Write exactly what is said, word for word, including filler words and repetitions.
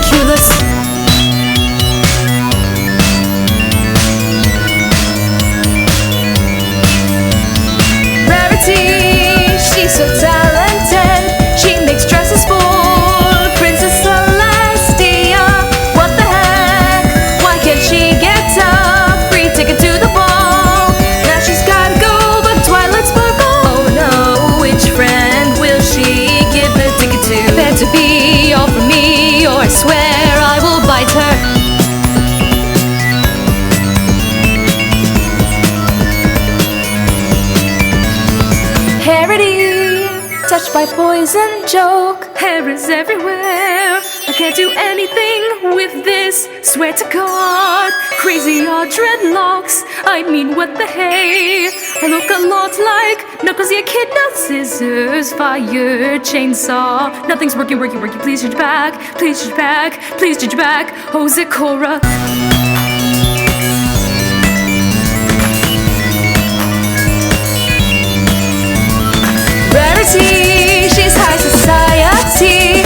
ridiculous. Rarity, she's so talented. She makes dresses for Princess Celestia. What the heck? Why can't she get a free ticket to the ball? Now she's gotta go, but Twilight Sparkle. Oh no, which friend will she give the ticket to? Better be all for me, or I swear I will bite her. Harity, touched by poison joke. Hair is everywhere. I can't do anything with this. Swear to God, crazy are dreadlocks. I mean, what the hey? I look a lot like Knuckles, yeah, kid, no scissors, fire, chainsaw. Nothing's working, working, working. Please change back. Please change back. Please change back. Oh, Zecora. Rarity, she's high society.